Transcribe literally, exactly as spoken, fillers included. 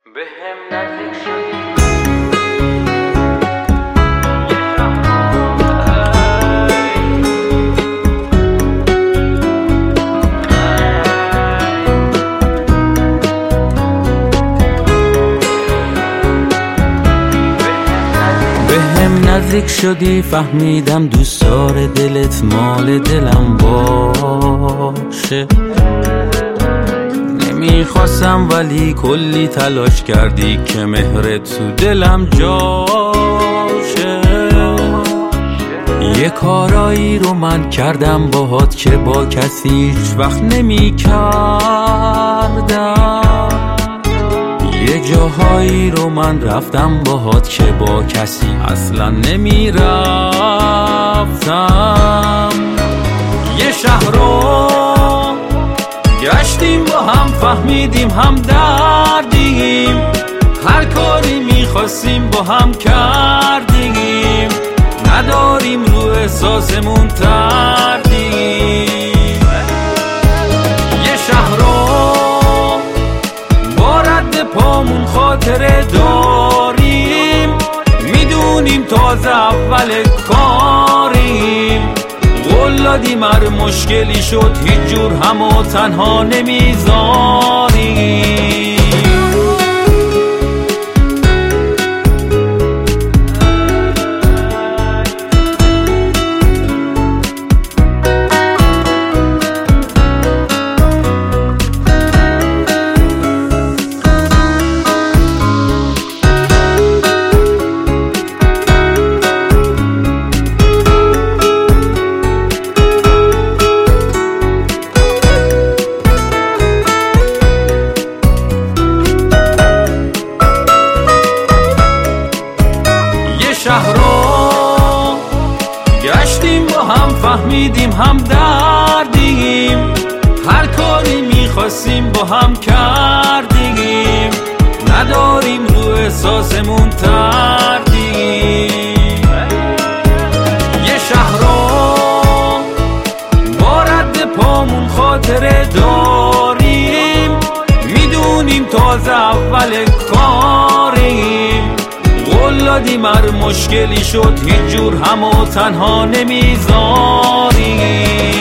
بهم نزدیک شدی بهم نزدیک شدی فهمیدم دوستار دلت مال دلم باشه. نمیخواستم ولی کلی تلاش کردی که مهر تو دلم جاشه. یه کارایی رو من کردم باهات که با کسی هیچ وقت نمی کردم. یه جاهایی رو من رفتم باهات که با کسی اصلا نمی رفتم. یه شهر رو گشتیم با هم فهمیدیم هم دردیم. هر کاری میخواستیم با هم کردیم. نداریم رو احساسمون تردیم. یه شهر رو با رد پامون خاطره داریم. میدونیم تازه اول کاریم. قول دادیم هر مشکلی شد هیچ جور همو تنها نمیذاریم. شهر رو گشتیم با هم فهمیدیم هم دردیم. هر کاری میخواستیم با هم کردیم. نداریم رو احساسمون تردیم. یه شهر رو با رد پامون خاطره داریم. میدونیم تازه اول کاریم. قول دادیم هر مشکلی شد هیچ جور همو تنها نمیذاریم.